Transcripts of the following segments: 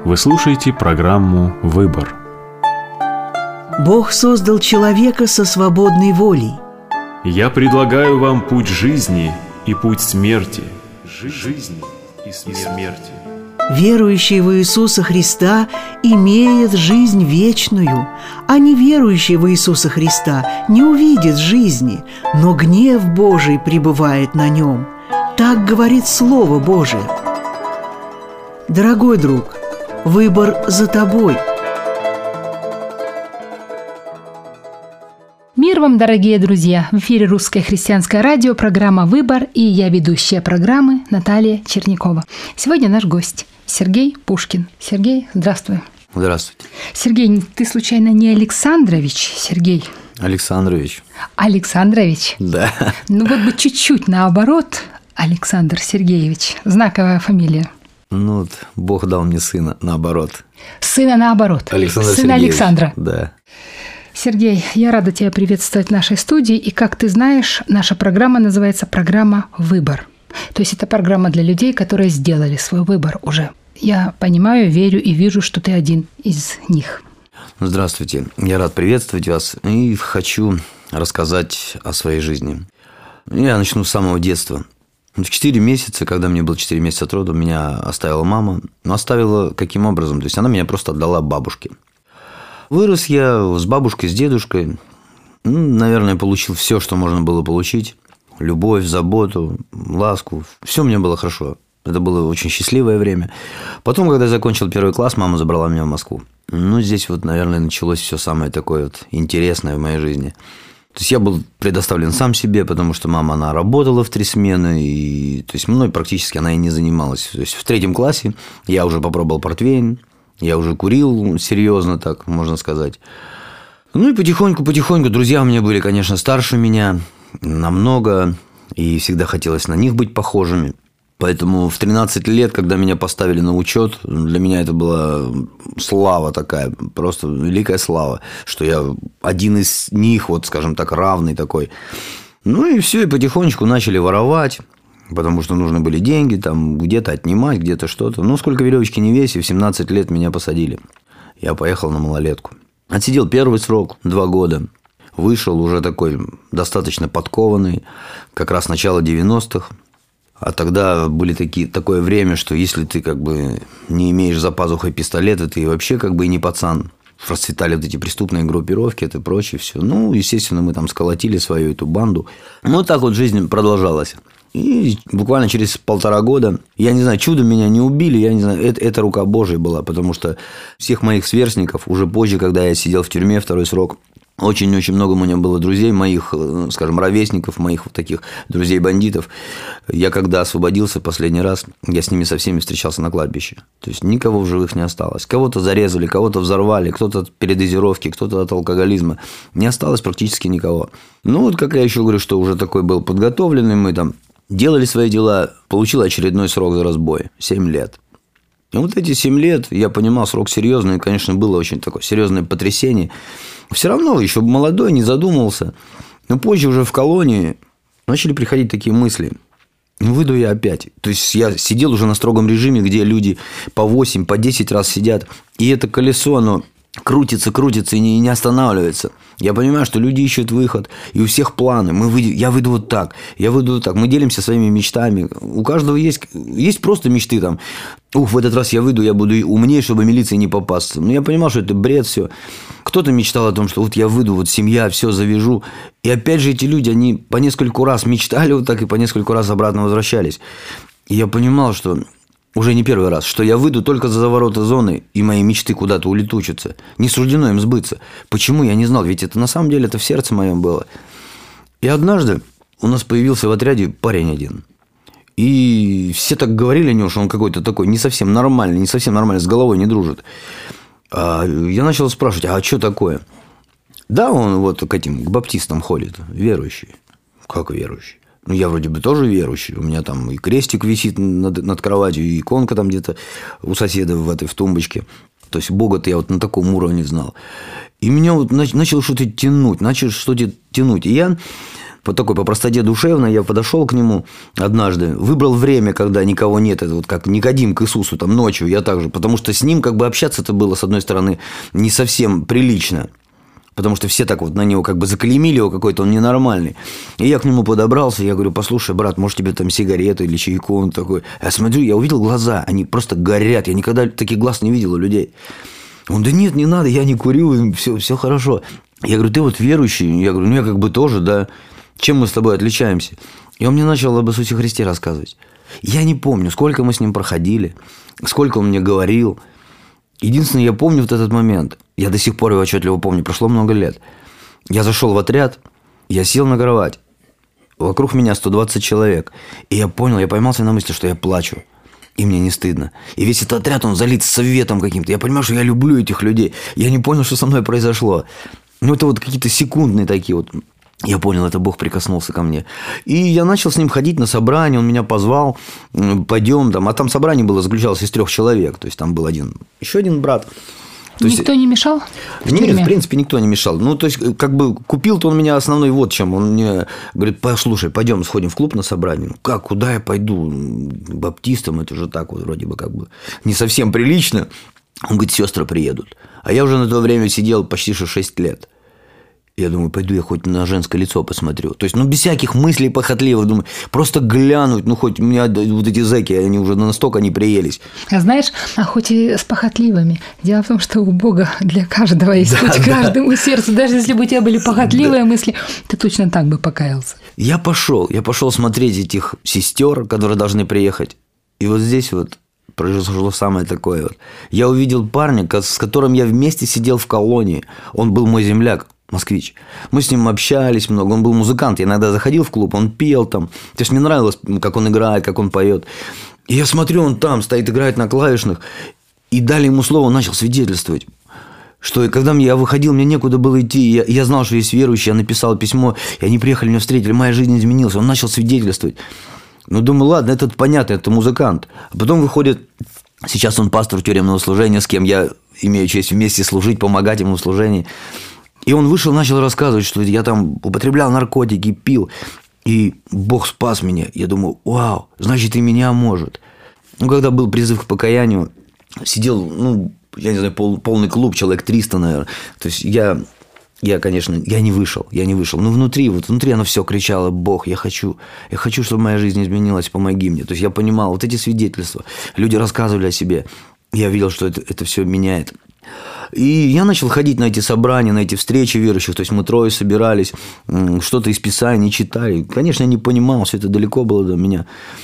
Вы слушаете программу «Выбор». Бог создал человека со свободной волей. Я предлагаю вам путь жизни и путь смерти. Жизни и смерти. Верующий в Иисуса Христа имеет жизнь вечную, а неверующий в Иисуса Христа не увидит жизни, но гнев Божий пребывает на нем. Так говорит Слово Божие. Дорогой друг, выбор за тобой. Мир вам, дорогие друзья! В эфире Русское христианское радио, программа «Выбор», и я ведущая программы Наталья Чернякова. Сегодня наш гость Сергей Пушкин. Сергей, здравствуй. Здравствуйте. Сергей, ты случайно не Александрович, Сергей? Александрович. Александрович? Да. Ну вот бы чуть-чуть наоборот, Александр Сергеевич. Знаковая фамилия. Ну вот, Бог дал мне сына, наоборот. Сына наоборот. Александр Сына Сергеевич. Александра. Да. Сергей, я рада тебя приветствовать в нашей студии. И, как ты знаешь, наша программа называется программа «Выбор». То есть это программа для людей, которые сделали свой выбор уже. Я понимаю, верю и вижу, что ты один из них. Здравствуйте. Я рад приветствовать вас и хочу рассказать о своей жизни. Я начну с самого детства. В 4 месяца, когда мне было 4 месяца от роду, меня оставила мама. Но оставила каким образом? То есть она меня просто отдала бабушке. Вырос я с бабушкой, с дедушкой. Наверное, получил все, что можно было получить. Любовь, заботу, ласку. Все мне было хорошо. Это было очень счастливое время. Потом, когда я закончил 1 класс, мама забрала меня в Москву. Здесь вот, наверное, началось все самое такое вот интересное в моей жизни. То есть я был предоставлен сам себе, потому что мама, она работала в 3 смены, и то есть мной практически она и не занималась. То есть в 3 классе я уже попробовал портвейн, я уже курил серьезно, так можно сказать. И потихоньку, друзья у меня были, конечно, старше меня намного, и всегда хотелось на них быть похожими. Поэтому в 13 лет, когда меня поставили на учет, для меня это была слава такая, просто великая слава, что я один из них, вот, скажем так, равный такой. И все, и потихонечку начали воровать, потому что нужны были деньги, там где-то отнимать, где-то что-то. Сколько веревочки не веси, в 17 лет меня посадили. Я поехал на малолетку. Отсидел первый срок, 2 года. Вышел уже такой достаточно подкованный, как раз начало 90-х. А тогда были такое время, что если ты не имеешь за пазухой пистолета, ты вообще и не пацан. Расцветали вот эти преступные группировки, это прочее все. Естественно, мы там сколотили свою эту банду. Так вот жизнь продолжалась. И буквально через 1,5 года, я не знаю, чудом меня не убили, я не знаю, это рука Божия была, потому что всех моих сверстников уже позже, когда я сидел в тюрьме 2 срок, очень-очень много у меня было друзей, моих, скажем, ровесников, моих вот таких друзей-бандитов. Я когда освободился последний раз, я с ними со всеми встречался на кладбище. То есть никого в живых не осталось. Кого-то зарезали, кого-то взорвали, кто-то от передозировки, кто-то от алкоголизма. Не осталось практически никого. Как я еще говорю, что уже такой был подготовленный, мы там делали свои дела, получил очередной срок за разбой. 7 лет. И вот эти 7 лет, я понимал, срок серьезный, и, конечно, было очень такое серьезное потрясение. Все равно еще молодой, не задумывался. Но позже уже в колонии начали приходить такие мысли. Выйду я опять. То есть я сидел уже на строгом режиме, где люди по 8, по 10 раз сидят. И это колесо, оно крутится и не останавливается. Я понимаю, что люди ищут выход, и у всех планы. Я выйду вот так, Мы делимся своими мечтами. У каждого есть просто мечты там. В этот раз я выйду, я буду умнее, чтобы милиции не попасться. Я понимал, что это бред все. Кто-то мечтал о том, что вот я выйду, вот семья, все завяжу. И опять же эти люди, они по нескольку раз мечтали вот так и по нескольку раз обратно возвращались. И я понимал, что уже не первый раз, что я выйду только за ворота зоны, и мои мечты куда-то улетучатся. Не суждено им сбыться. Почему? Я не знал. Ведь это на самом деле это в сердце моем было. И однажды у нас появился в отряде парень один. И все так говорили о нем, что он какой-то такой не совсем нормальный, с головой не дружит. Я начал спрашивать, а что такое? Да, он вот к баптистам ходит, верующий. Как верующий? Я вроде бы тоже верующий. У меня там и крестик висит над кроватью, и иконка там где-то у соседа в тумбочке. То есть Бога-то я вот на таком уровне знал. И меня вот начало что-то тянуть. И я по такой, по простоте душевной, я подошел к нему однажды, выбрал время, когда никого нет, это вот как Никодим к Иисусу, там ночью, я также, потому что с ним как бы общаться-то было, с одной стороны, не совсем прилично. Потому что все так вот на него как бы заклеймили его, какой-то он ненормальный. И я к нему подобрался, я говорю: послушай, брат, может, тебе там сигареты или чайку? Он такой. Я смотрю, я увидел глаза, они просто горят. Я никогда таких глаз не видел у людей. Он: да нет, не надо, я не курю, все хорошо. Я говорю: ты вот верующий? Я говорю: ну, я как бы тоже, да. Чем мы с тобой отличаемся? И он мне начал об Иисусе Христе рассказывать. Я не помню, сколько мы с ним проходили, сколько он мне говорил. Единственное, я помню вот этот момент. Я до сих пор его отчетливо помню. Прошло много лет. Я зашел в отряд, я сел на кровать. Вокруг меня 120 человек. И я понял, я поймался на мысли, что я плачу. И мне не стыдно. И весь этот отряд, он залит светом каким-то. Я понимаю, что я люблю этих людей. Я не понял, что со мной произошло. Ну, это вот какие-то секундные такие вот. Я понял, это Бог прикоснулся ко мне. И я начал с ним ходить на собрание, он меня позвал, пойдем там. А там собрание было, заключалось из 3 человек. То есть, там был еще один брат. То никто не мешал? Нет, в принципе, никто не мешал. Ну, то есть, как бы купил-то он меня основной вот чем. Он мне говорит: послушай, пойдем сходим в клуб на собрание. Ну, как, куда я пойду? Баптистам это же так вот вроде бы как бы не совсем прилично. Он говорит: сестры приедут. А я уже на то время сидел почти 6 лет. Я думаю, пойду я хоть на женское лицо посмотрю. То есть, ну, без всяких мыслей похотливых. Думаю, просто глянуть. Ну, хоть у меня вот эти зэки, они уже настолько не приелись. А знаешь, а хоть и с похотливыми. Дело в том, что у Бога для каждого есть путь к каждому сердцу. Даже если бы у тебя были похотливые мысли, ты точно так бы покаялся. Я пошел смотреть этих сестер, которые должны приехать. И вот здесь вот произошло самое такое вот. Я увидел парня, с которым я вместе сидел в колонии. Он был мой земляк. Москвич. Мы с ним общались много. Он был музыкант. Я иногда заходил в клуб, он пел там. То есть, мне нравилось, как он играет, как он поет. И я смотрю, он там стоит, играет на клавишных. И дали ему слово, он начал свидетельствовать. Что когда я выходил, мне некуда было идти. Я знал, что есть верующие. Я написал письмо. И они приехали, меня встретили. Моя жизнь изменилась. Он начал свидетельствовать. Ну, думаю, ладно, это понятно, это музыкант. А потом выходит... Сейчас он пастор тюремного служения, с кем я имею честь вместе служить, помогать ему в служении. И он вышел, начал рассказывать, что я там употреблял наркотики, пил, и Бог спас меня. Я думаю: вау, значит, и меня может. Ну, когда был призыв к покаянию, сидел, ну, я не знаю, полный клуб, человек 300, наверное. То есть, я, конечно, я не вышел. Но внутри оно все кричало: Бог, я хочу, чтобы моя жизнь изменилась, помоги мне. То есть, я понимал, вот эти свидетельства, люди рассказывали о себе. Я видел, что это все меняет. И я начал ходить на эти собрания, на эти встречи верующих. То есть, мы 3 собирались, что-то из Писания читали. Конечно, я не понимал, все это далеко было до меня.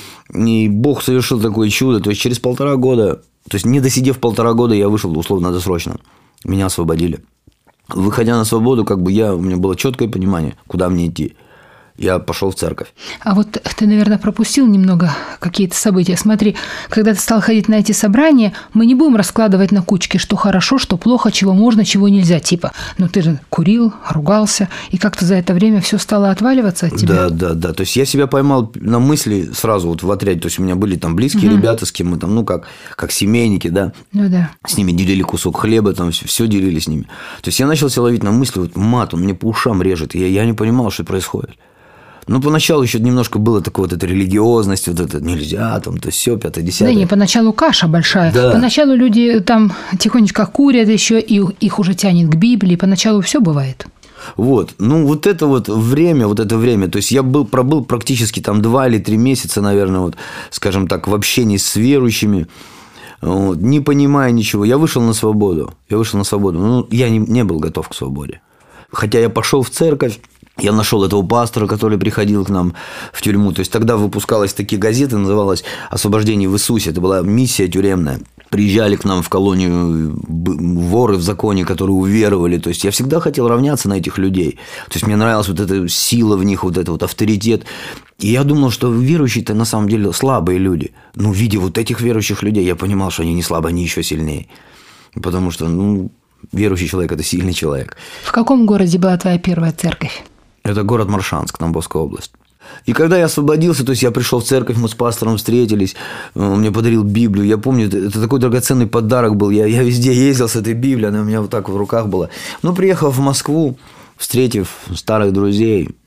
И Бог совершил такое чудо. То есть, через 1,5 года, то есть, не досидев 1,5 года, я вышел условно-досрочно. Меня освободили. Выходя на свободу, как бы у меня было четкое понимание, куда мне идти. Я пошел в церковь. А вот ты, наверное, пропустил немного какие-то события. Смотри, когда ты стал ходить на эти собрания, мы не будем раскладывать на кучки, что хорошо, что плохо, чего можно, чего нельзя. Типа, ну ты же курил, ругался, и как-то за это время все стало отваливаться от тебя. Да. То есть, я себя поймал на мысли сразу вот в отряде. То есть, у меня были там близкие ребята, с кем мы там, ну, как семейники, да. Ну да. С ними делили кусок хлеба, там все делили с ними. То есть, я начал себя ловить на мысли, вот мат, он мне по ушам режет. И я не понимал, что происходит. Ну, поначалу еще немножко было такое вот эта религиозность, вот это нельзя, там, то все, 5-10. Да, не, поначалу каша большая. Да. Поначалу люди там тихонечко курят еще, и их уже тянет к Библии. Поначалу все бывает. Вот, ну, вот это время, то есть, я пробыл практически там 2 или 3 месяца, наверное, вот, скажем так, в общении с верующими, вот, не понимая ничего. Я вышел на свободу. Ну, я не был готов к свободе. Хотя я пошел в церковь. Я нашел этого пастора, который приходил к нам в тюрьму. То есть, тогда выпускалась такие газеты, называлась «Освобождение в Иисусе». Это была миссия тюремная. Приезжали к нам в колонию воры в законе, которые уверовали. То есть, я всегда хотел равняться на этих людей. То есть, мне нравилась вот эта сила в них, вот этот вот авторитет. И я думал, что верующие-то на самом деле слабые люди. Но видя вот этих верующих людей, я понимал, что они не слабые, они еще сильнее. Потому что, верующий человек – это сильный человек. В каком городе была твоя первая церковь? Это город Моршанск, Тамбовская область. И когда я освободился, то есть, я пришел в церковь, мы с пастором встретились, он мне подарил Библию. Я помню, это такой драгоценный подарок был. Я везде ездил с этой Библией, она у меня вот так в руках была. Но приехав в Москву, встретив старых друзей,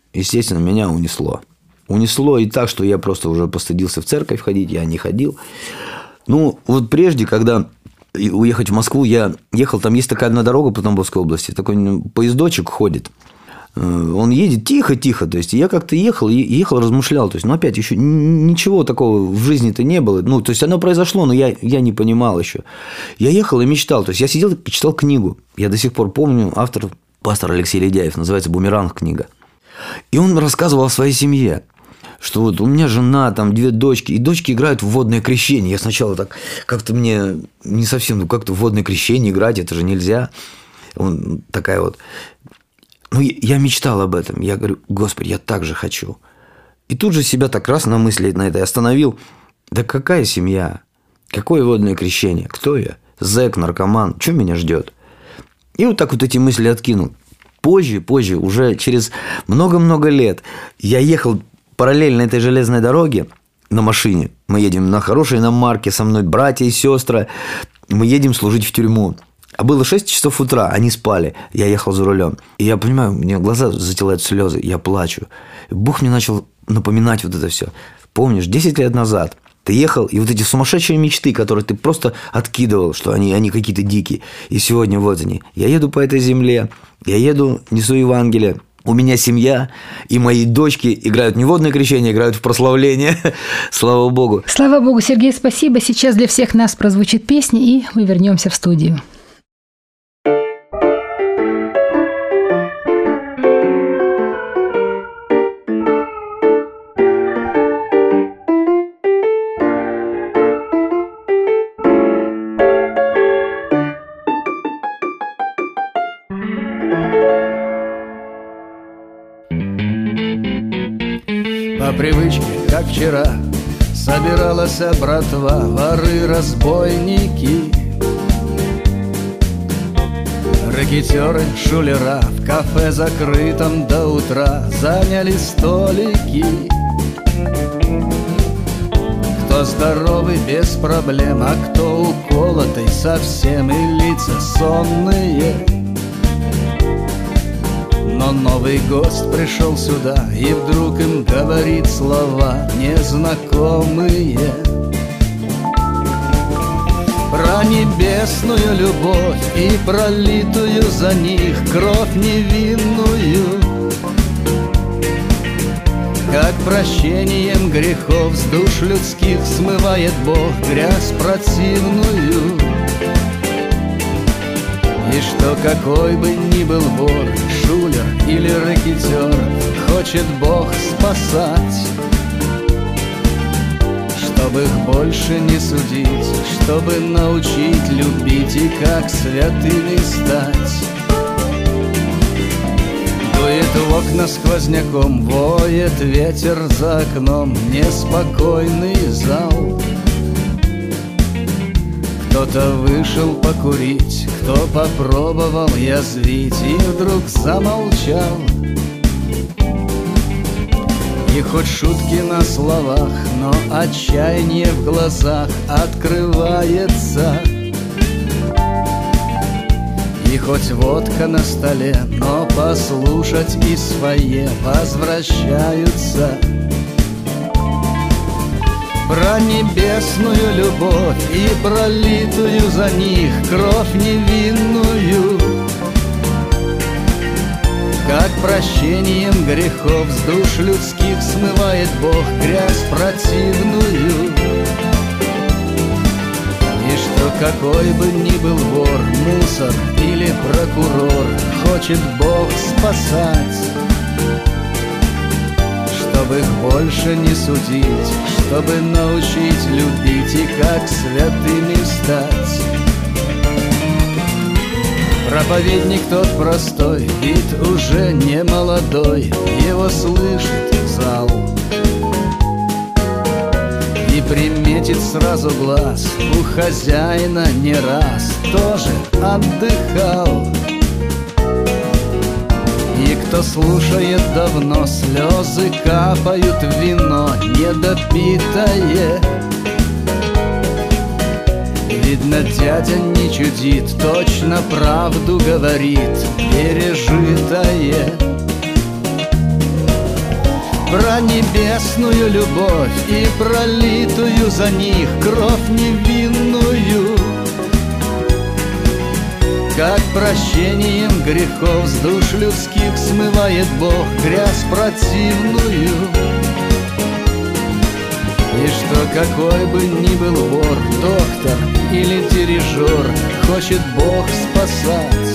естественно, меня унесло. Унесло и так, что я просто уже постыдился в церковь ходить, я не ходил. Ну, вот прежде, когда уехать в Москву, я ехал, там есть такая одна дорога по Тамбовской области, такой поездочек ходит. Он едет тихо-тихо, то есть я как-то ехал, размышлял, то есть, ну, опять еще ничего такого в жизни-то не было, ну, то есть оно произошло, но я не понимал еще. Я ехал и мечтал, то есть я сидел и читал книгу, я до сих пор помню, автор пастор Алексей Ледяев, называется «Бумеранг» книга, и он рассказывал о своей семье, что вот у меня жена, там 2 дочки, и дочки играют в водное крещение. Я сначала так, как-то мне не совсем, ну как-то в водное крещение играть, это же нельзя. Он такая вот. Ну, я мечтал об этом. Я говорю, Господи, я так же хочу. И тут же себя так раз на мысли на это остановил. Да какая семья? Какое водное крещение? Кто я? Зэк, наркоман. Что меня ждет? И вот так вот эти мысли откинул. Позже, уже через много-много лет я ехал параллельно этой железной дороге на машине. Мы едем на хорошей иномарке, со мной братья и сестры. Мы едем служить в тюрьму. А было 6 часов утра, они спали. Я ехал за рулем. И я понимаю, у меня глаза застилают слезы, я плачу. И Бог мне начал напоминать вот это все. Помнишь, 10 лет назад ты ехал, и вот эти сумасшедшие мечты, которые ты просто откидывал, что они какие-то дикие. И сегодня вот они. Я еду по этой земле, я еду, несу Евангелие. У меня семья, и мои дочки играют не в водное крещение, играют в прославление. Слава Богу. Слава Богу, Сергей, спасибо. Сейчас для всех нас прозвучит песня, и мы вернемся в студию. По привычке, как вчера, собиралась братва, воры, разбойники, рэкетёры, шулера. В кафе закрытом до утра заняли столики. Кто здоровый без проблем, а кто уколотый совсем, и лица сонные. Но новый гость пришел сюда, и вдруг им говорит слова незнакомые. Про небесную любовь и пролитую за них кровь невинную. Как прощением грехов с душ людских смывает Бог грязь противную. И что какой бы ни был вор, шулер или рэкетёр, хочет Бог спасать, чтобы их больше не судить, чтобы научить любить и как святыми стать. Дует в окна сквозняком, воет ветер за окном, неспокойный зал. Кто-то вышел покурить, кто попробовал язвить и вдруг замолчал. И хоть шутки на словах, но отчаяние в глазах открывается. И хоть водка на столе, но послушать и свои возвращаются. Про небесную любовь и пролитую за них кровь невинную. Как прощением грехов с душ людских смывает Бог грязь противную. И что какой бы ни был вор, мусор или прокурор, хочет Бог спасать, чтобы их больше не судить, чтобы научить любить и как святыми стать. Проповедник тот простой, вид уже не молодой, его слышит зал и приметит сразу глаз, у хозяина не раз тоже отдыхал. И кто слушает давно, слезы капают в вино недопитое. Видно, дядя не чудит, точно правду говорит, пережитое. про небесную любовь и пролитую за них кровь невинную. Как прощением грехов с душ людских смывает Бог грязь противную. И что какой бы ни был вор, доктор или дирижер, хочет Бог спасать,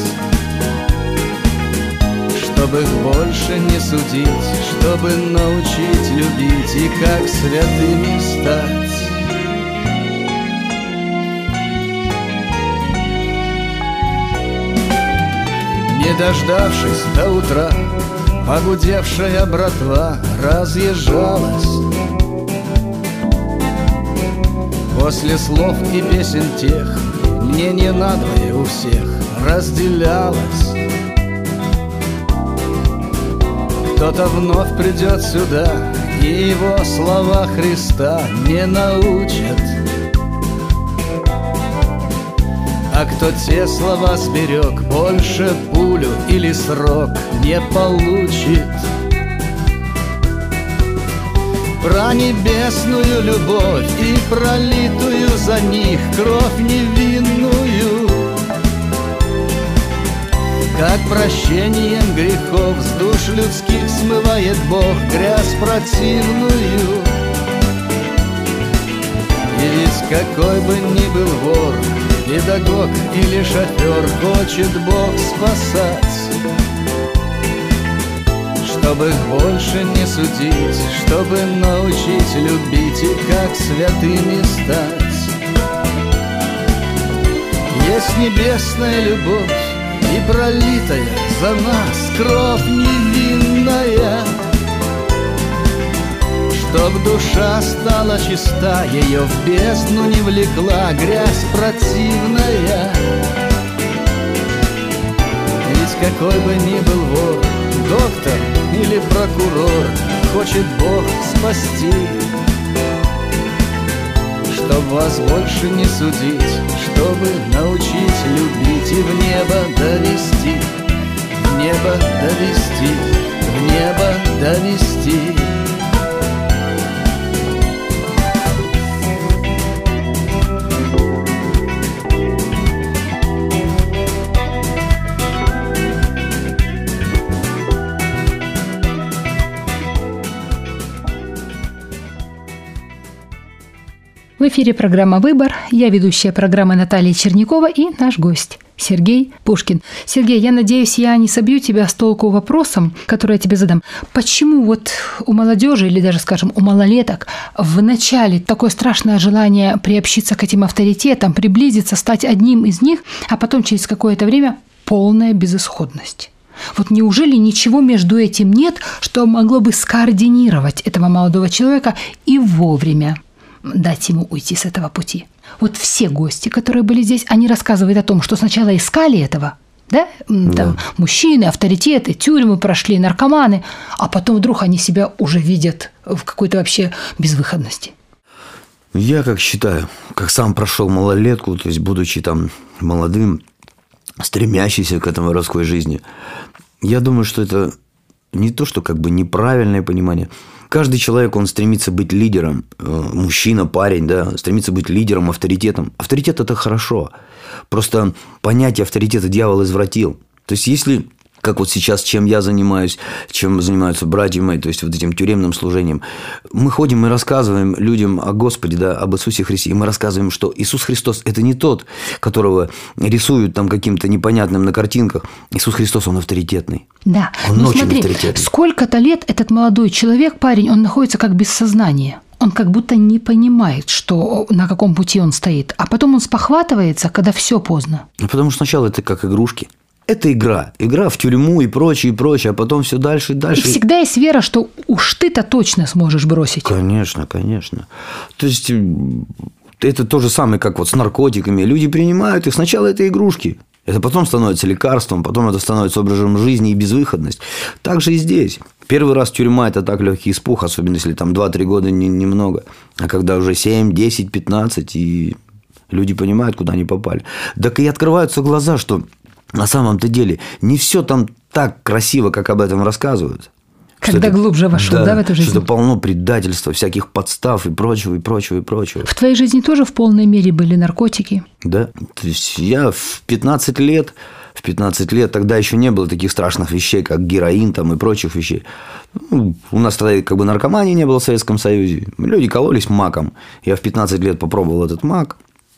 чтобы их больше не судить, чтобы научить любить и как святыми стать. Не дождавшись до утра, погудевшая братва разъезжалась. После слов и песен тех мнение надвое у всех разделялось. Кто-то вновь придет сюда, и его слова Христа не научат. А кто те слова сберег, больше пулю или срок не получит. Про небесную любовь и пролитую за них кровь невинную. Как прощением грехов с душ людских смывает Бог грязь противную. И ведь какой бы ни был вор, педагог или шофер, хочет Бог спасать, чтобы их больше не судить, чтобы научить любить и как святыми стать. Есть небесная любовь и пролитая за нас кровь невинная, чтоб душа стала чиста, ее в бездну не влекла грязь противная. Ведь какой бы ни был вор, доктор или прокурор, хочет Бог спасти, чтоб вас больше не судить, чтобы научить любить и в небо довести, в небо довести, в небо довести. В эфире программа «Выбор». Я ведущая программы Наталья Чернякова и наш гость Сергей Пушкин. Сергей, я надеюсь, я не собью тебя с толку вопросом, который я тебе задам. Почему вот у молодежи или даже, скажем, у малолеток в начале такое страшное желание приобщиться к этим авторитетам, приблизиться, стать одним из них, а потом через какое-то время полная безысходность? Вот неужели ничего между этим нет, что могло бы скоординировать этого молодого человека и вовремя дать ему уйти с этого пути? Вот все гости, которые были здесь, они рассказывают о том, что сначала искали этого, да? Там мужчины, авторитеты, тюрьмы прошли, наркоманы, а потом вдруг они себя уже видят в какой-то вообще безвыходности. Я как считаю, как сам прошел малолетку, то есть будучи там молодым, стремящийся к этому воровской жизни, я думаю, что это не то, что как бы неправильное понимание. Каждый человек, он стремится быть лидером. Мужчина, парень, да, стремится быть лидером, авторитетом. Авторитет – это хорошо. Просто понятие авторитета дьявол извратил. То есть, если, как вот сейчас, чем я занимаюсь, чем занимаются братья мои, то есть, вот этим тюремным служением, мы ходим и рассказываем людям о Господе, да, об Иисусе Христе, и мы рассказываем, что Иисус Христос – это не тот, которого рисуют там каким-то непонятным на картинках. Иисус Христос, Он авторитетный. Да, он но очень смотри, авторитетный. сколько-то лет этот молодой человек, парень, он находится как без сознания. Он как будто не понимает, что, на каком пути он стоит. А потом он спохватывается, когда все поздно. Потому что сначала это как игрушки. Это игра в тюрьму и прочее, а потом все дальше и дальше. И всегда есть вера, что уж ты-то точно сможешь бросить. Конечно. То есть, это то же самое, как вот с наркотиками. Люди принимают их, сначала это игрушки. Это потом становится лекарством, потом это становится образом жизни и безвыходность. Так же и здесь. Первый раз тюрьма – это так легкий испуг, особенно если там 2-3 года немного. А когда уже 7, 10, 15, и люди понимают, куда они попали. Так и открываются глаза, что на самом-то деле не все там так красиво, как об этом рассказывают. Когда глубже вошел, да, в эту жизнь? Что-то полно предательства, всяких подстав и прочего, и прочего, и прочего. В твоей жизни тоже в полной мере были наркотики? Да. То есть я в 15 лет, тогда еще не было таких страшных вещей, как героин там и прочих вещей. Ну, у нас тогда как бы наркомании не было в Советском Союзе. Люди кололись маком. Я в 15 лет попробовал этот мак.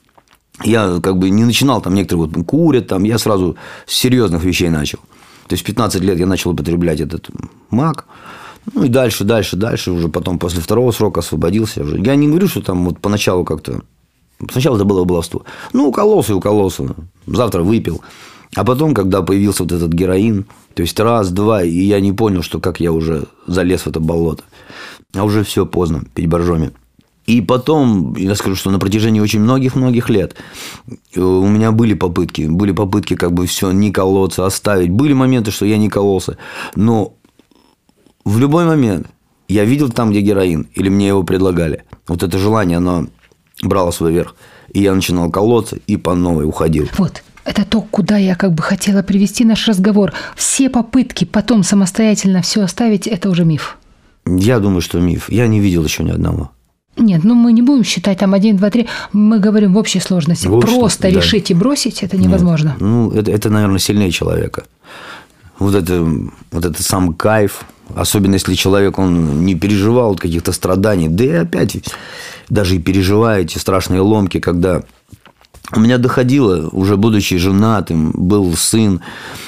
Я как бы не начинал, там некоторые вот курят, там, я сразу с серьезных вещей начал. То есть в 15 лет я начал употреблять этот мак. Ну и дальше, уже потом после второго срока освободился. Я не говорю, что там вот поначалу как-то... Сначала это было баловство. Ну, укололся. Завтра выпил. А потом, когда появился вот этот героин, то есть раз, два, и я не понял, что как я уже залез в это болото. А уже все поздно, пить боржоми. И потом, я скажу, что на протяжении очень многих лет у меня были попытки как бы все не колоться, оставить. Были моменты, что я не кололся. Но в любой момент я видел там, где героин, или мне его предлагали. Вот это желание, оно брало свой верх. И я начинал колоться и по новой уходил. Вот. Это то, куда я как бы хотела привести наш разговор. Все попытки потом самостоятельно все оставить – это уже миф. Я думаю, что миф. Я не видел еще ни одного. Нет, мы не будем считать там 1, 2, 3. Мы говорим в общей сложности. Просто решить и бросить – это невозможно. Нет. Ну, это, наверное, сильнее человека. Вот это сам кайф. Особенно, если человек, он не переживал от каких-то страданий. Да и опять, даже и переживая эти страшные ломки, когда... У меня доходило, уже будучи женатым, был сын,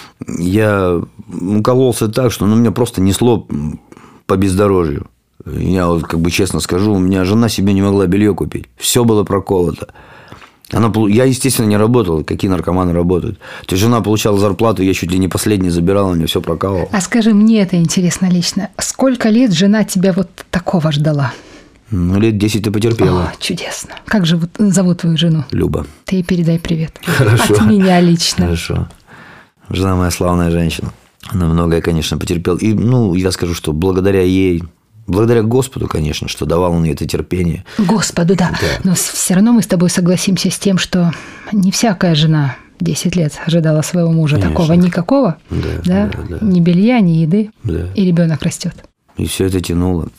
я кололся так, что меня просто несло по бездорожью. Я вот как бы честно скажу, у меня жена себе не могла белье купить. Все было проколото. Я, естественно, не работал, какие наркоманы работают. То есть жена получала зарплату, я чуть ли не последний забирал, мне все прокалывал. А скажи, мне это интересно лично. Сколько лет жена тебя вот такого ждала? Ну, лет 10 ты потерпела. О, чудесно. Как же зовут твою жену? Люба. Ты ей передай привет. Хорошо. От меня лично. Хорошо. Жена моя славная женщина. Она многое, конечно, потерпела. И, я скажу, что благодаря ей, благодаря Господу, конечно, что давал он ей это терпение. Господу, да. Но все равно мы с тобой согласимся с тем, что не всякая жена 10 лет ожидала своего мужа. Конечно. Такого никакого. Да. Ни белья, ни еды. Да. И ребенок растет. И все это тянуло.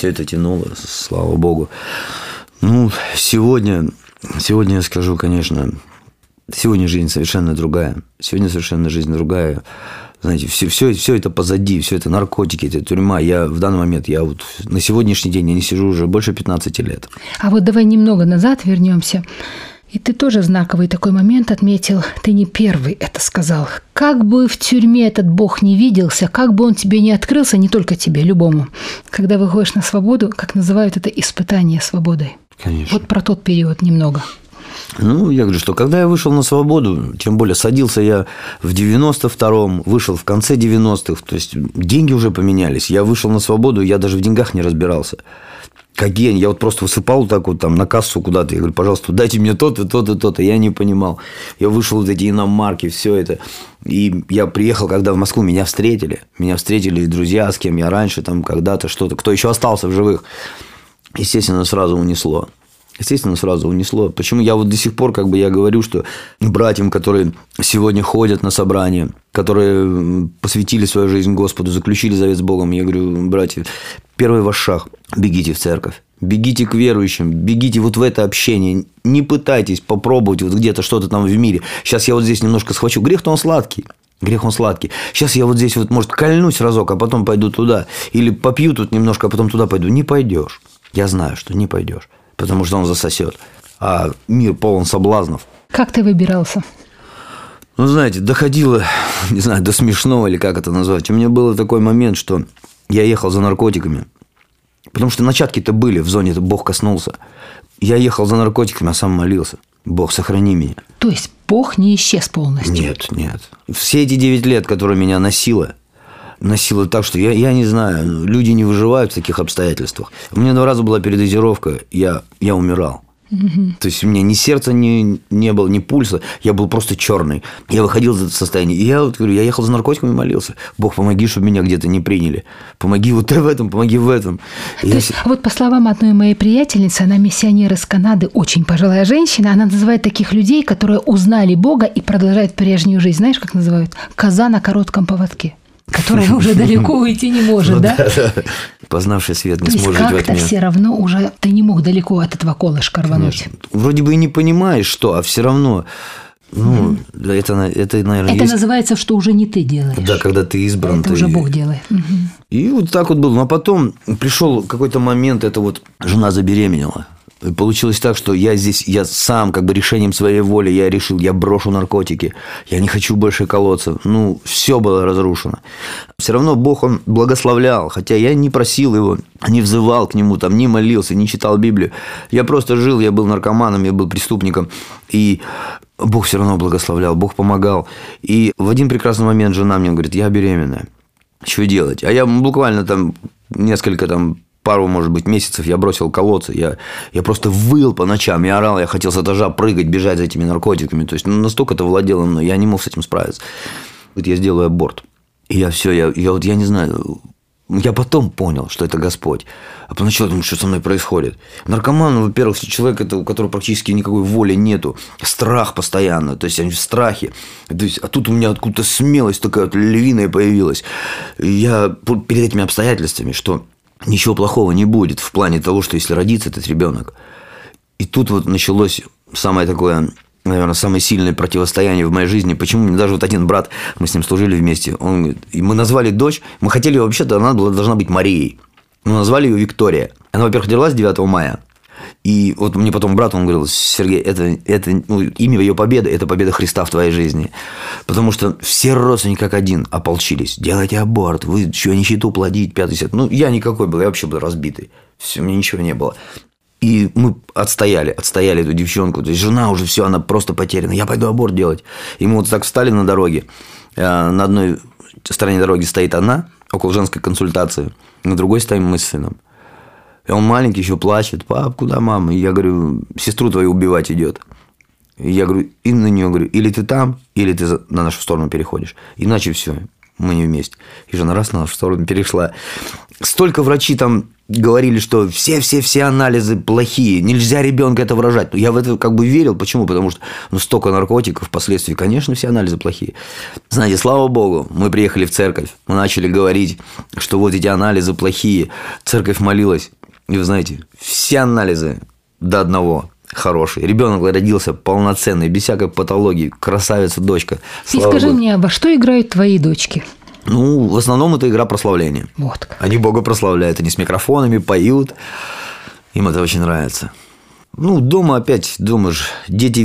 Слава Богу. Сегодня я скажу, конечно, сегодня жизнь совершенно другая. Знаете, все это позади, все это наркотики, это тюрьма. В данный момент, на сегодняшний день я не сижу уже больше 15 лет. А вот давай немного назад вернемся. И ты тоже знаковый такой момент отметил. Ты не первый это сказал. Как бы в тюрьме этот Бог не виделся, как бы он тебе не открылся, не только тебе, любому. Когда выходишь на свободу, как называют это, испытание свободой. Конечно. Вот про тот период немного. Я говорю, что когда я вышел на свободу, тем более садился я в 92-м, вышел в конце 90-х, то есть деньги уже поменялись. Я вышел на свободу, я даже в деньгах не разбирался. Какие? Я вот просто высыпал так вот там на кассу куда-то. Я говорю, пожалуйста, дайте мне то-то, то-то, то-то. Я не понимал. Я вышел вот эти иномарки, все это. И я приехал, когда в Москву, меня встретили. Меня встретили друзья, с кем я раньше там когда-то что-то. Кто еще остался в живых. Естественно, сразу унесло. Почему я вот до сих пор, я говорю, что братьям, которые сегодня ходят на собрания, которые посвятили свою жизнь Господу, заключили завет с Богом, я говорю, братья, первый ваш шаг – бегите в церковь, бегите к верующим, бегите вот в это общение, не пытайтесь попробовать вот где-то что-то там в мире. Сейчас я вот здесь немножко схвачу, грех-то он сладкий. Сейчас я вот здесь вот, может, кольнусь разок, а потом пойду туда. Или попью тут немножко, а потом туда пойду. Не пойдешь. Я знаю, что не пойдешь. Потому что он засосет. А мир полон соблазнов. Как ты выбирался? Знаете, доходило, не знаю, до смешного или как это назвать. У меня был такой момент, что я ехал за наркотиками. Потому что начатки-то были, в зоне Бог коснулся. Я ехал за наркотиками, а сам молился. Бог, сохрани меня. То есть Бог не исчез полностью? Нет. Все эти 9 лет, которые меня носило так, что я не знаю, люди не выживают в таких обстоятельствах. У меня 2 раза была передозировка, я умирал. Угу. То есть у меня ни сердца не было, ни пульса, я был просто черный. Я выходил из этого состояния. И я ехал за наркотиками и молился. Бог, помоги, чтобы меня где-то не приняли. Помоги вот в этом, помоги в этом. Вот по словам одной моей приятельницы, она миссионер из Канады, очень пожилая женщина, она называет таких людей, которые узнали Бога и продолжают прежнюю жизнь. Знаешь, как называют? Коза на коротком поводке. Которая уже далеко уйти не может, да? Познавший свет не То есть сможет жить во как-то тьме. все равно уже ты не мог далеко от этого колышка рвануть. Конечно. Вроде бы и не понимаешь, что, а все равно, это, наверное, Это есть. называется, что уже не ты делаешь. Да, когда ты избран. Это уже Бог делает. И вот так вот было. Но потом пришел какой-то момент, это вот жена забеременела. И получилось так, что я сам как бы решением своей воли, я решил, я брошу наркотики, я не хочу больше колоться. Все было разрушено. Все равно Бог, Он благословлял, хотя я не просил Его, не взывал к Нему, не молился, не читал Библию. Я просто жил, я был наркоманом, я был преступником. И Бог все равно благословлял, Бог помогал. И в один прекрасный момент жена мне говорит, я беременная, что делать? А я буквально пару, может быть, месяцев я бросил колоться, я просто выл по ночам, я орал, я хотел с этажа прыгать, бежать за этими наркотиками. То есть настолько это владело мной, я не мог с этим справиться. Вот я сделаю аборт. И я не знаю, я потом понял, что это Господь. А поначалу думаю, что со мной происходит. Наркоман, во-первых, человек, у которого практически никакой воли нету, страх постоянно, то есть они в страхе. А тут у меня откуда-то смелость такая вот львиная появилась. Я перед этими обстоятельствами, что ничего плохого не будет в плане того, что если родится этот ребенок. И тут вот началось самое такое, наверное, самое сильное противостояние в моей жизни. Почему? Даже вот один брат, мы с ним служили вместе, и мы назвали дочь, мы хотели ее вообще-то, она должна быть Марией. Мы назвали ее Виктория. Она, во-первых, родилась 9 мая. И вот мне потом брат, он говорил, Сергей, это имя ее победы, это победа Христа в твоей жизни. Потому что все родственники как один ополчились. Делайте аборт, вы что, нищету плодить, 5-10. Я никакой был, я вообще был разбитый. Все, у меня ничего не было. И мы отстояли эту девчонку. То есть жена уже все, она просто потеряна. Я пойду аборт делать. И мы вот так встали на дороге. На одной стороне дороги стоит она, около женской консультации. На другой стоим мы с сыном. И он маленький еще плачет. Пап, куда мама? И я говорю, сестру твою убивать идет. И я говорю, и на нее говорю, или ты там, или ты на нашу сторону переходишь. Иначе все, мы не вместе. И жена раз на нашу сторону перешла. Столько врачи там говорили, что все анализы плохие, нельзя ребенка этого рожать. Я в это как бы верил. Почему? Потому что столько наркотиков, впоследствии, конечно, все анализы плохие. Знаете, слава Богу, мы приехали в церковь, мы начали говорить, что вот эти анализы плохие. Церковь молилась. И вы знаете, все анализы до одного хорошие. Ребенок родился полноценный, без всякой патологии, красавица, дочка. И скажи мне, во что играют твои дочки? В основном это игра прославления. Вот как. Они Бога прославляют, они с микрофонами поют. Им это очень нравится. Дома опять, думаешь, дети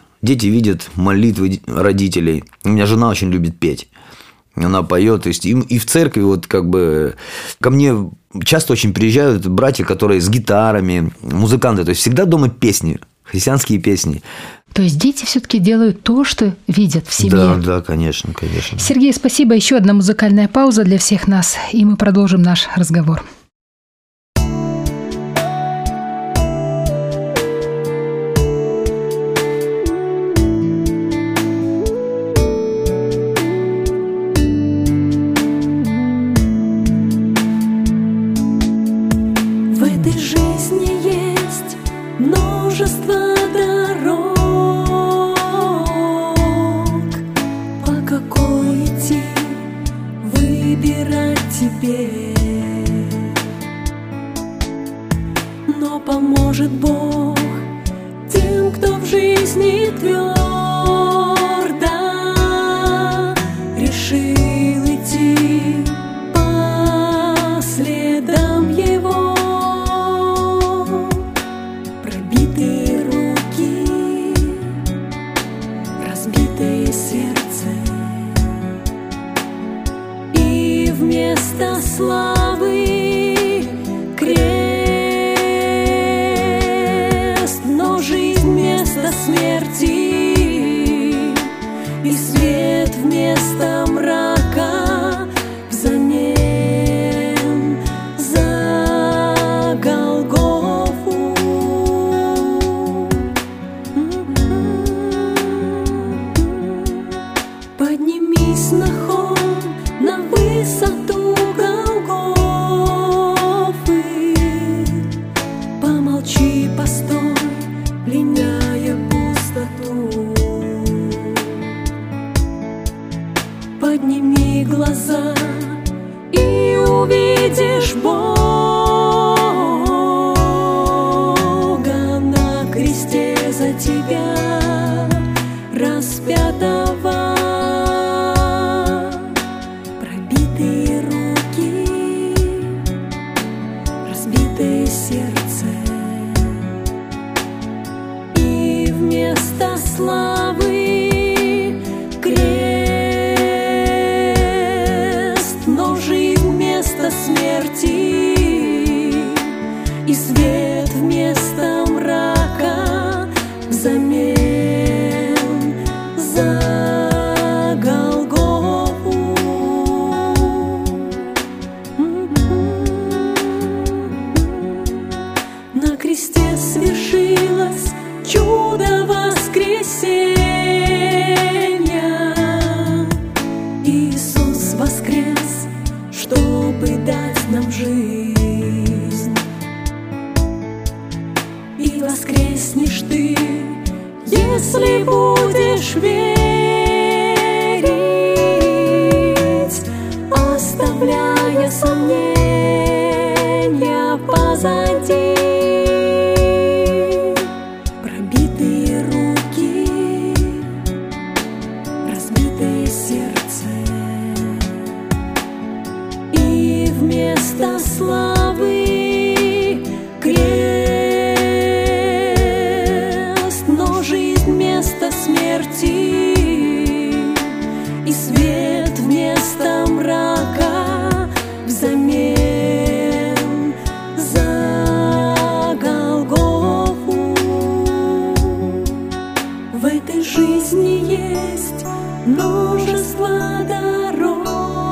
видят молитвы родителей. У меня жена очень любит петь. Она поет, то есть и в церкви вот как бы ко мне часто очень приезжают братья, которые с гитарами, музыканты, то есть всегда дома песни, христианские песни. То есть дети все-таки делают то, что видят в семье. Да, конечно. Сергей, спасибо. Еще одна музыкальная пауза для всех нас, и мы продолжим наш разговор. Но поможет Бог тем, кто в жизни твердо решил идти по следам Его. Пробитые руки, разбитое сердце, и вместо славы смерти и свет вместо мрака взамен за Голгофу. Поднимись на холм, на высоту Голгофы, помолчи, постой, пленяя пустоту. Тебя распятого. Пробитые руки, разбитое сердце, и вместо славы крест, но жизнь вместо смерти и свет вместо мрака взамен за Голгофу. На кресте свершилось чудо воскресения. Иисус воскрес, чтобы дать нам жизнь. И воскреснешь ты, если будешь верить, оставляя сомнения позади. Пробитые руки, разбитое сердце, и вместо славы крест, но жизнь вместо смерти и свет вместо мрака взамен за Голгофу. В этой жизни есть множество дорог.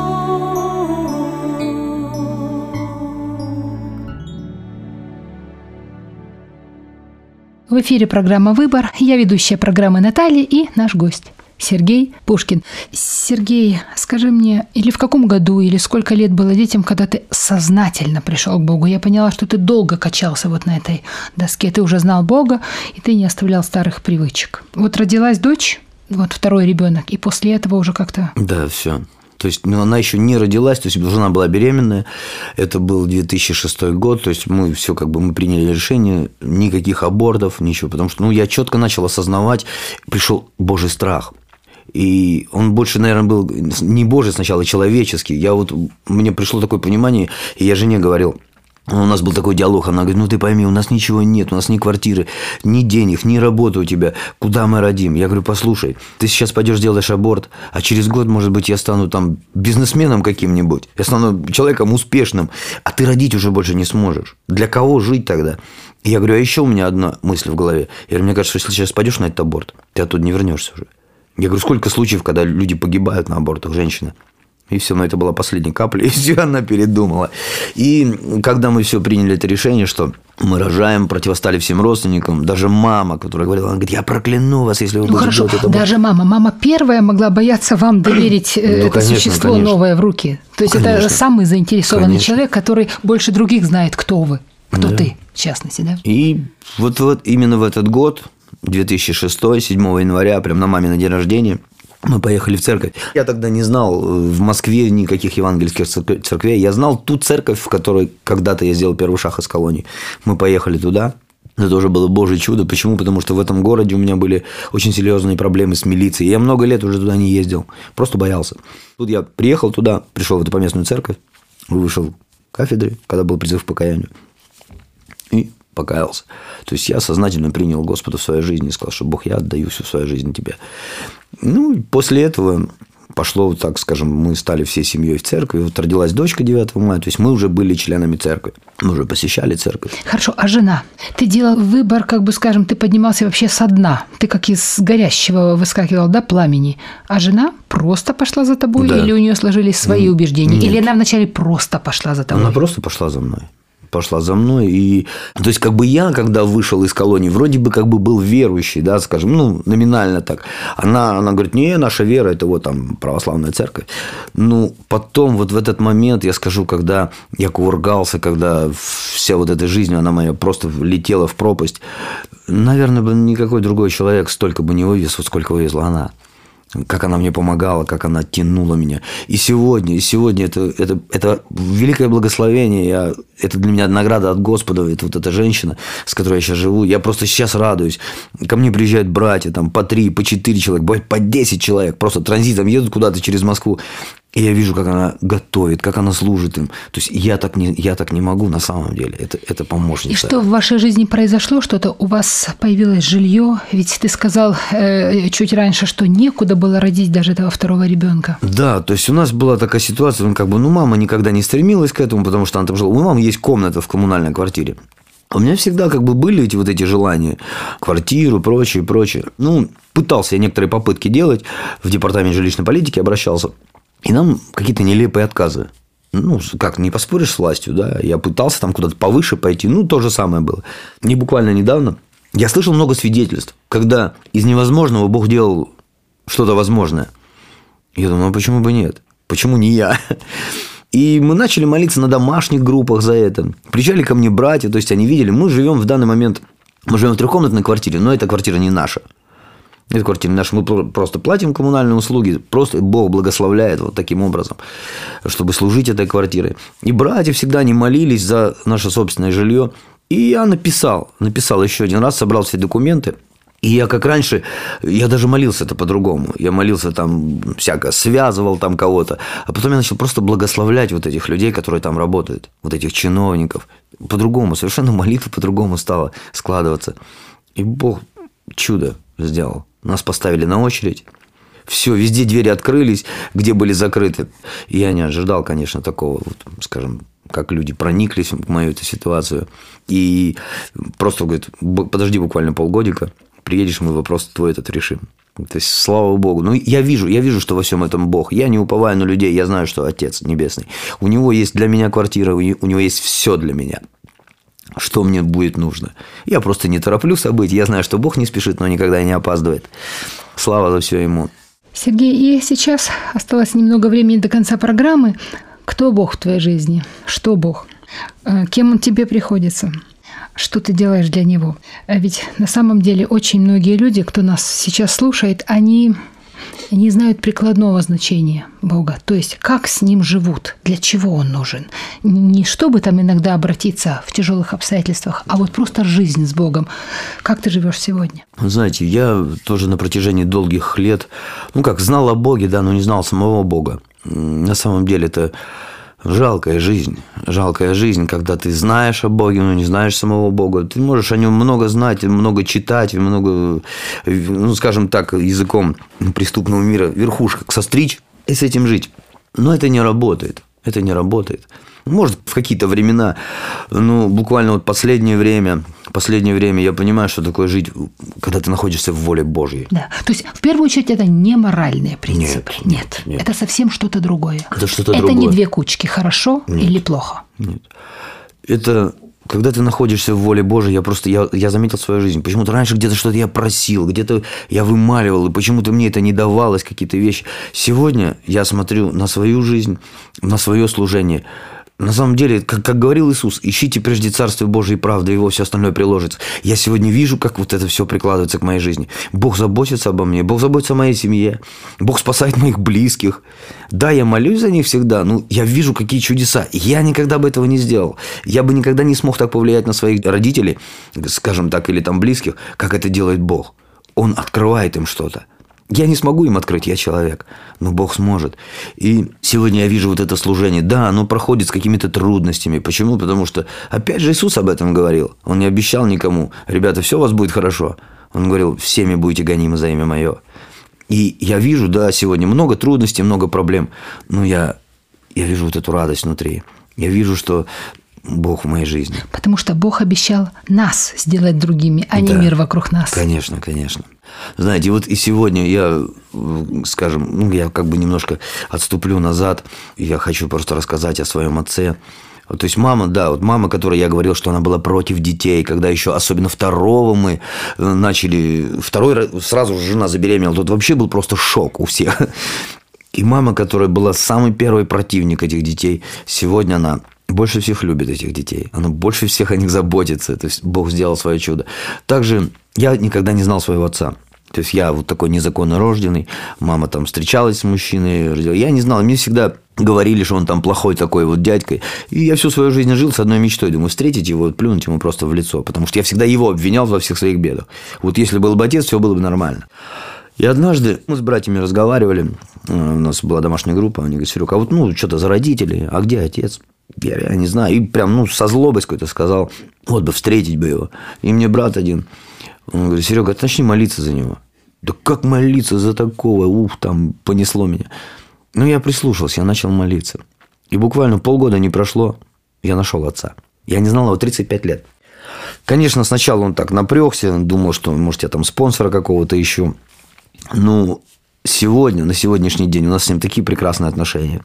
В эфире программа «Выбор». Я ведущая программы Наталья и наш гость Сергей Пушкин. Сергей, скажи мне, или в каком году, или сколько лет было детям, когда ты сознательно пришел к Богу? Я поняла, что ты долго качался вот на этой доске. Ты уже знал Бога, и ты не оставлял старых привычек. Вот родилась дочь, вот второй ребенок, и после этого уже как-то... Да, все. То есть она еще не родилась, то есть жена была беременная, это был 2006 год, то есть мы все мы приняли решение, никаких абортов, ничего, потому что я четко начал осознавать, пришел Божий страх. И он больше, наверное, был не Божий сначала, а человеческий. Мне пришло такое понимание, и я жене говорил, у нас был такой диалог, она говорит, ты пойми, у нас ничего нет, у нас ни квартиры, ни денег, ни работы у тебя, куда мы родим? Я говорю, послушай, ты сейчас пойдешь сделаешь аборт, а через год, может быть, я стану бизнесменом каким-нибудь, я стану человеком успешным, а ты родить уже больше не сможешь. Для кого жить тогда? И я говорю, а еще у меня одна мысль в голове. Я говорю, мне кажется, что если сейчас пойдешь на этот аборт, ты оттуда не вернешься уже. Я говорю, сколько случаев, когда люди погибают на абортах, женщины. И все, это была последняя капля, и все, она передумала. И когда мы все приняли это решение, что мы рожаем, противостали всем родственникам, даже мама, которая говорила, она говорит, я прокляну вас, если вы будете делать это. Даже мама первая могла бояться вам доверить это существо новое в руки. То есть это самый заинтересованный человек, который больше других знает, кто вы, кто ты, в частности, да? И вот именно в этот год, 2006, 7 января, прям на мамино день рождения, мы поехали в церковь. Я тогда не знал в Москве никаких евангельских церквей. Я знал ту церковь, в которой когда-то я сделал первый шаг из колонии. Мы поехали туда. Это тоже было Божье чудо. Почему? Потому что в этом городе у меня были очень серьезные проблемы с милицией. Я много лет уже туда не ездил. Просто боялся. Тут я приехал туда, пришел в эту поместную церковь, вышел к кафедре, когда был призыв к покаянию. И покаялся. То есть я сознательно принял Господа в своей жизни и сказал, что Бог, я отдаю всю свою жизнь тебе. После этого пошло, так скажем, мы стали всей семьей в церкви. Вот родилась дочка 9 мая, то есть мы уже были членами церкви. Мы уже посещали церковь. Хорошо, а жена? Ты делал выбор, ты поднимался вообще со дна. Ты как из горящего выскакивал, пламени. А жена просто пошла за тобой? Да. Или у нее сложились свои убеждения? Нет. Или она вначале просто пошла за тобой? Она просто пошла за мной. И, то есть, я, когда вышел из колонии, вроде бы был верующий, скажем, номинально так. Она говорит, не, наша вера, это православная церковь. Потом в этот момент, я скажу, когда я кувыргался, когда вся эта жизнь, она моя просто летела в пропасть, наверное, бы никакой другой человек столько бы не вывез, сколько вывезла она. как она мне помогала, как она тянула меня. И сегодня это великое благословение. Это для меня награда от Господа. Это вот эта женщина, с которой я сейчас живу. Я просто сейчас радуюсь. Ко мне приезжают братья, там, по 3, по 4 человека, бывает, по 10 человек. Просто транзитом едут куда-то через Москву. И я вижу, как она готовит, как она служит им. То есть я так не могу на самом деле. Это помощница. И что в вашей жизни произошло? Что-то у вас появилось жилье? Ведь ты сказал чуть раньше, что некуда было родить даже этого второго ребенка. Да, то есть у нас была такая ситуация, мама никогда не стремилась к этому, потому что она там жила. У мамы есть комната в коммунальной квартире. У меня всегда были эти желания, квартиру, прочее. Пытался я некоторые попытки делать, в департамент жилищной политики обращался. И нам какие-то нелепые отказы. Не поспоришь с властью, да? Я пытался там куда-то повыше пойти. То же самое было. Не буквально недавно я слышал много свидетельств, когда из невозможного Бог делал что-то возможное. Я думаю, почему бы нет? Почему не я? И мы начали молиться на домашних группах за это. Приезжали ко мне братья, то есть они видели, мы живем в данный момент, мы живем в трехкомнатной квартире, но эта квартира не наша. Это квартира наша, мы просто платим коммунальные услуги, просто Бог благословляет вот таким образом, чтобы служить этой квартирой. И братья всегда они молились за наше собственное жилье. И я написал еще один раз, собрал все документы. И я, как раньше, я даже молился это по-другому. Я молился там всяко, связывал там кого-то. А потом я начал просто благословлять вот этих людей, которые там работают, вот этих чиновников. По-другому, совершенно молитва по-другому стала складываться. И Бог чудо сделал. Нас поставили на очередь. Все, везде двери открылись, где были закрыты. И я не ожидал, конечно, такого, как люди прониклись в мою эту ситуацию. И просто говорит, подожди буквально полгодика, приедешь, мы вопрос твой этот решим. То есть, слава Богу. Я вижу, что во всем этом Бог. Я не уповаю на людей, я знаю, что Отец Небесный. У Него есть для меня квартира, у Него есть все для меня. Что мне будет нужно. Я просто не тороплю события. Я знаю, что Бог не спешит, но никогда не опаздывает. Слава за все Ему. Сергей, и сейчас осталось немного времени до конца программы. Кто Бог в твоей жизни? Что Бог? Кем Он тебе приходится? Что ты делаешь для Него? Ведь на самом деле очень многие люди, кто нас сейчас слушает, они не знают прикладного значения Бога. То есть, как с Ним живут, для чего Он нужен. Не чтобы там иногда обратиться в тяжелых обстоятельствах, а вот просто жизнь с Богом. Как ты живешь сегодня? Знаете, я тоже на протяжении долгих лет, знал о Боге, да, но не знал самого Бога. На самом деле это жалкая жизнь, когда ты знаешь о Боге, но не знаешь самого Бога. Ты можешь о Нем много знать, много читать, много, скажем так, языком преступного мира верхушек состричь и с этим жить. Но это не работает. Может, в какие-то времена, буквально последнее время я понимаю, что такое жить, когда ты находишься в воле Божьей. Да, то есть, в первую очередь, это не моральные принципы. Нет. Это совсем что-то другое. Это не две кучки, хорошо или плохо. Нет. Это когда ты находишься в воле Божией, я заметил свою жизнь. Почему-то раньше где-то что-то я просил, где-то я вымаливал, и почему-то мне это не давалось, какие-то вещи. Сегодня я смотрю на свою жизнь, на свое служение. На самом деле, как говорил Иисус, ищите прежде Царствие Божие и правду, Его все остальное приложится. Я сегодня вижу, как вот это все прикладывается к моей жизни. Бог заботится обо мне, Бог заботится о моей семье, Бог спасает моих близких. Да, я молюсь за них всегда, но я вижу, какие чудеса. Я никогда бы этого не сделал. Я бы никогда не смог так повлиять на своих родителей, скажем так, или там близких, как это делает Бог. Он открывает им что-то. Я не смогу им открыть, я человек, но Бог сможет. И сегодня я вижу вот это служение. Да, оно проходит с какими-то трудностями. Почему? Потому что, опять же, Иисус об этом говорил. Он не обещал никому: ребята, все у вас будет хорошо. Он говорил: всеми будете гонимы за имя Мое. И я вижу, да, сегодня много трудностей, много проблем. Но я вижу вот эту радость внутри. Я вижу, что Бог в моей жизни. Потому что Бог обещал нас сделать другими, а не мир вокруг нас. Конечно. Знаете, вот и сегодня я, скажем, я немножко отступлю назад. Я хочу просто рассказать о своем отце. То есть мама, которой я говорил, что она была против детей, когда еще, особенно второго мы начали, сразу же жена забеременела, тут вообще был просто шок у всех. И мама, которая была самый первый противник этих детей, сегодня она больше всех любит этих детей. Она больше всех о них заботится. То есть Бог сделал свое чудо. Также я никогда не знал своего отца. То есть я вот такой незаконно рожденный, мама там встречалась с мужчиной, родила. Я не знал, мне всегда говорили, что он там плохой такой вот дядькой. И я всю свою жизнь жил с одной мечтой. Думаю, встретить его, плюнуть ему просто в лицо. Потому что я всегда его обвинял во всех своих бедах. Вот если был бы отец, все было бы нормально. И однажды мы с братьями разговаривали, у нас была домашняя группа, они говорят: Серега, а вот что-то за родители, а где отец? Я не знаю. И прям со злобой какой-то сказал: вот бы встретить бы его. И мне брат один, он говорит: Серега, начни молиться за него. Да как молиться за такого? Там понесло меня. Я прислушался, я начал молиться. И буквально полгода не прошло, я нашел отца. Я не знал его 35 лет. Конечно, сначала он так напрягся, думал, что, может, я там спонсора какого-то ищу. Сегодня, на сегодняшний день у нас с ним такие прекрасные отношения.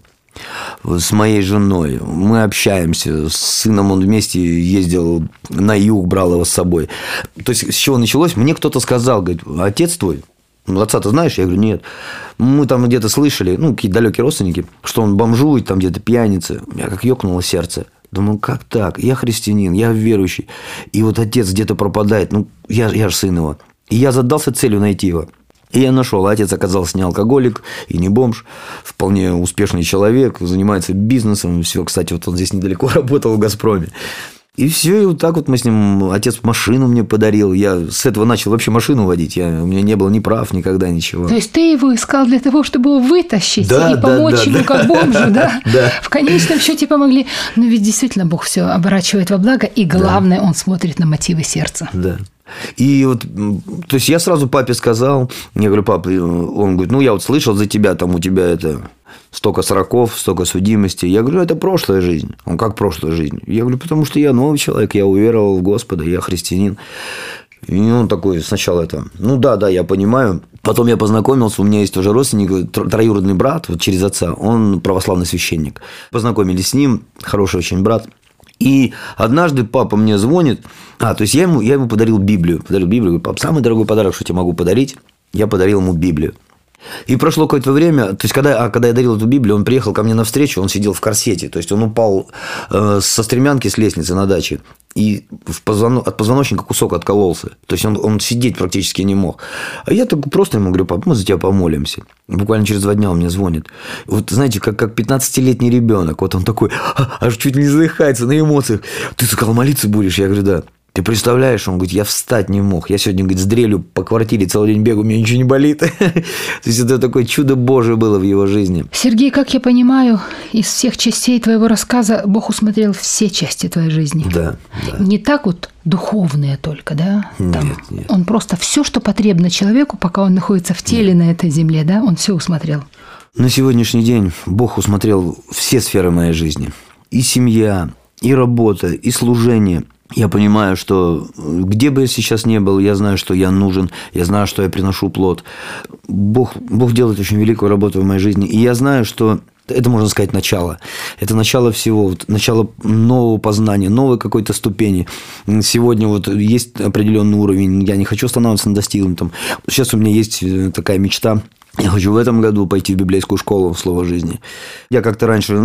С моей женой мы общаемся, с сыном он вместе ездил на юг, брал его с собой. То есть, с чего началось? Мне кто-то сказал, говорит: отец твой, отца ты знаешь? Я говорю: нет. Мы там где-то слышали, какие-то далекие родственники, что он бомжует, там где-то пьяница. У меня как ёкнуло сердце. Думаю, как так? Я христианин, я верующий. И вот отец где-то пропадает. Я же сын его. И я задался целью найти его. И я нашел. Отец оказался не алкоголик и не бомж. Вполне успешный человек, занимается бизнесом. Все, кстати, вот он здесь недалеко работал в «Газпроме». И все, и вот так вот мы с ним... Отец машину мне подарил. Я с этого начал вообще машину водить. У меня не было ни прав, никогда ничего. То есть ты его искал для того, чтобы его вытащить и помочь ему как бомжу, да? Да. В конечном счете помогли. Но ведь действительно Бог все оборачивает во благо, и главное, Он смотрит на мотивы сердца. Да. И вот, то есть я сразу папе сказал, я говорю: папа, он говорит: я вот слышал за тебя, там у тебя это столько сроков, столько судимости. Я говорю: это прошлая жизнь. Он: как прошлая жизнь? Я говорю: потому что я новый человек, я уверовал в Господа, я христианин. И он такой сначала это: да, я понимаю. Потом я познакомился, у меня есть уже родственник, троюродный брат, вот через отца, он православный священник. Познакомились с ним, хороший очень брат. И однажды папа мне звонит, то есть я ему подарил Библию. Говорю: пап, самый дорогой подарок, что я тебе могу подарить, я подарил ему Библию. И прошло какое-то время, то есть, когда я дарил эту Библию, он приехал ко мне навстречу, он сидел в корсете, то есть, он упал со стремянки с лестницы на даче, и от позвоночника кусок откололся. То есть, он сидеть практически не мог. А я так просто ему говорю: пап, мы за тебя помолимся. Буквально через 2 дня он мне звонит. Вот, знаете, как 15-летний ребенок. Вот он такой, аж чуть не задыхается на эмоциях. Ты сказал, молиться будешь? Я говорю: да. Ты представляешь, он говорит: я встать не мог. Я сегодня, говорит, с дрелью по квартире целый день бегаю, у меня ничего не болит. То есть, это такое чудо Божие было в его жизни. Сергей, как я понимаю, из всех частей твоего рассказа Бог усмотрел все части твоей жизни. Да. Не так вот духовные только, да? Нет. Он просто все, что потребно человеку, пока он находится в теле на этой земле, да? Он все усмотрел. На сегодняшний день Бог усмотрел все сферы моей жизни. И семья, и работа, и служение. Я понимаю, что где бы я сейчас ни был, я знаю, что я нужен, я знаю, что я приношу плод. Бог делает очень великую работу в моей жизни. И я знаю, что это, можно сказать, начало. Это начало всего, начало нового познания, новой какой-то ступени. Сегодня вот есть определенный уровень, я не хочу останавливаться на достигнутом. Сейчас у меня есть такая мечта. Я хочу в этом году пойти в библейскую школу в «Слово жизни». Я как-то раньше,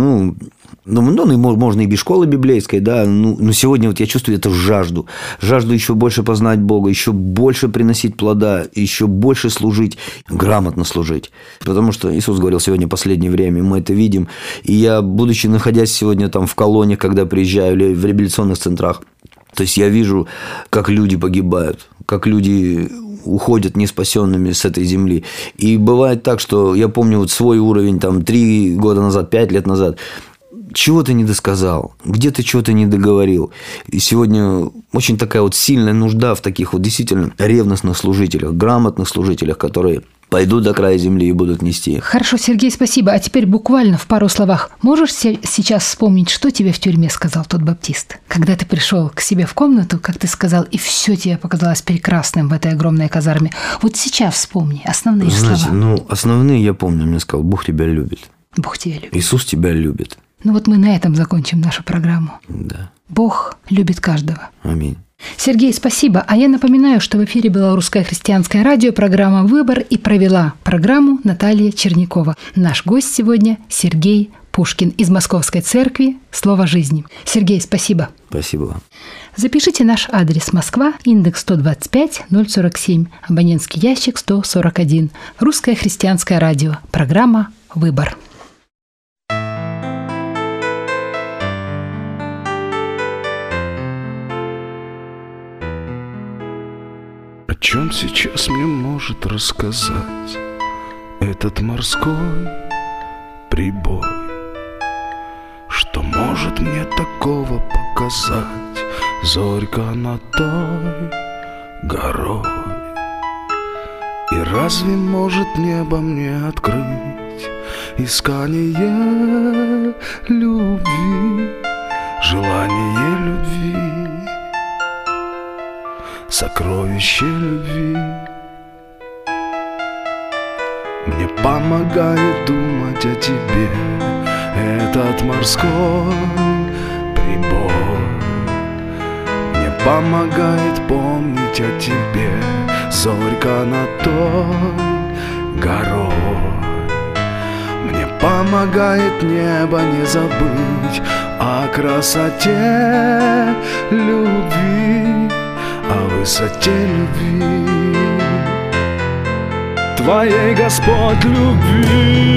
можно и без школы библейской, да, но сегодня вот я чувствую эту жажду. Жажду еще больше познать Бога, еще больше приносить плода, еще больше служить, грамотно служить. Потому что Иисус говорил: сегодня последнее время, мы это видим. И я, будучи находясь сегодня там в колониях, когда приезжаю, или в реабилитационных центрах, то есть я вижу, как люди погибают, как люди уходят неспасенными с этой земли. И бывает так, что я помню вот свой уровень там 3 года назад, 5 лет назад. Чего ты не досказал, где-то чего-то не договорил. И сегодня очень такая вот сильная нужда в таких вот действительно ревностных служителях, грамотных служителях, которые пойдут до края земли и будут нести. Хорошо, Сергей, спасибо. А теперь буквально в пару словах. Можешь сейчас вспомнить, что тебе в тюрьме сказал тот баптист? Когда ты пришел к себе в комнату, как ты сказал, и все тебе показалось прекрасным в этой огромной казарме. Вот сейчас вспомни основные слова. Основные я помню. Мне сказал: Бог тебя любит. Бог тебя любит. Иисус тебя любит. Вот мы на этом закончим нашу программу. Да. Бог любит каждого. Аминь. Сергей, спасибо. А я напоминаю, что в эфире Белорусское христианское радио, программа «Выбор», и провела программу Наталья Чернякова. Наш гость сегодня – Сергей Пушкин из Московской церкви «Слово жизни». Сергей, спасибо. Спасибо вам. Запишите наш адрес: Москва, индекс 125 047, абонентский ящик 141. Русское христианское радио. Программа «Выбор». О чем сейчас мне может рассказать этот морской прибой? Что может мне такого показать зорька над той горой? И разве может небо мне открыть искание любви, желание любви, сокровище любви? Мне помогает думать о тебе этот морской прибой. Мне помогает помнить о тебе зорька над той горой. Мне помогает небо не забыть о красоте любви, о высоте любви Твоей, Господь, любви.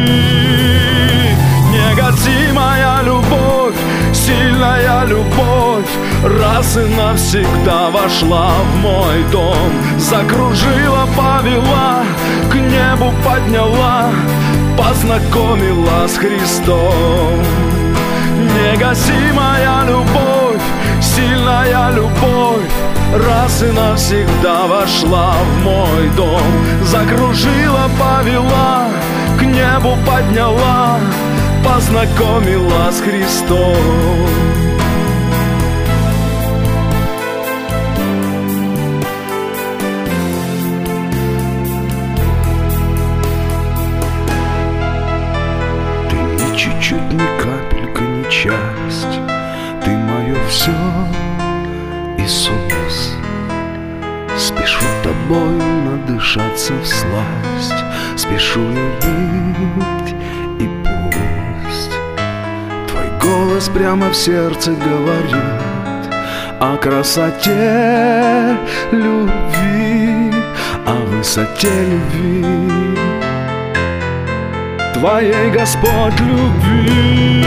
Негасимая любовь, сильная любовь, раз и навсегда вошла в мой дом, закружила, повела, к небу подняла, познакомила с Христом. Негасимая любовь, сильная любовь, раз и навсегда вошла в мой дом, закружила, повела, к небу подняла, познакомила с Христом. Ты ни чуть-чуть, ни капелька, ни часть, ты мое все, Иисус. Спешу тобою надышаться всласть, спешу любить, и пусть твой голос прямо в сердце говорит о красоте любви, о высоте любви Твоей, Господь, любви.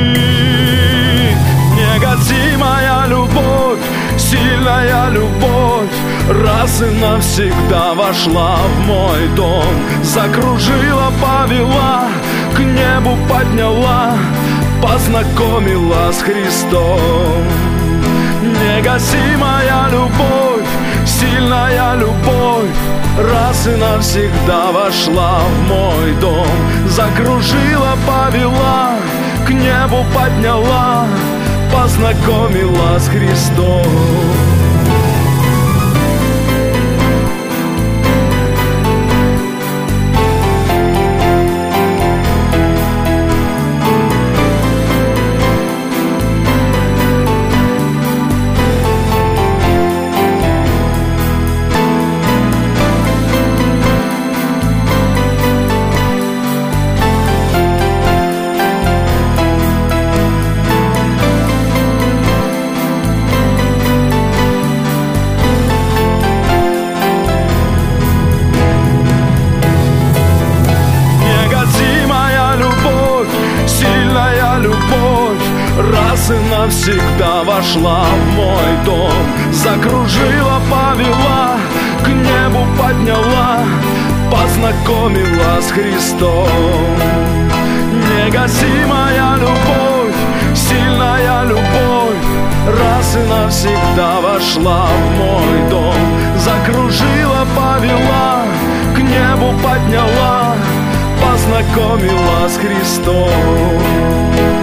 Негасимая любовь, сильная любовь, раз и навсегда вошла в мой дом, закружила, повела, к небу подняла, познакомила с Христом. Негасимая любовь, сильная любовь, раз и навсегда вошла в мой дом, закружила, повела, к небу подняла, познакомила с Христом. Раз и навсегда вошла в мой дом, закружила, повела, к небу подняла, познакомила с Христом. Негасимая любовь, сильная любовь, раз и навсегда вошла в мой дом, закружила, повела, к небу подняла, познакомила с Христом.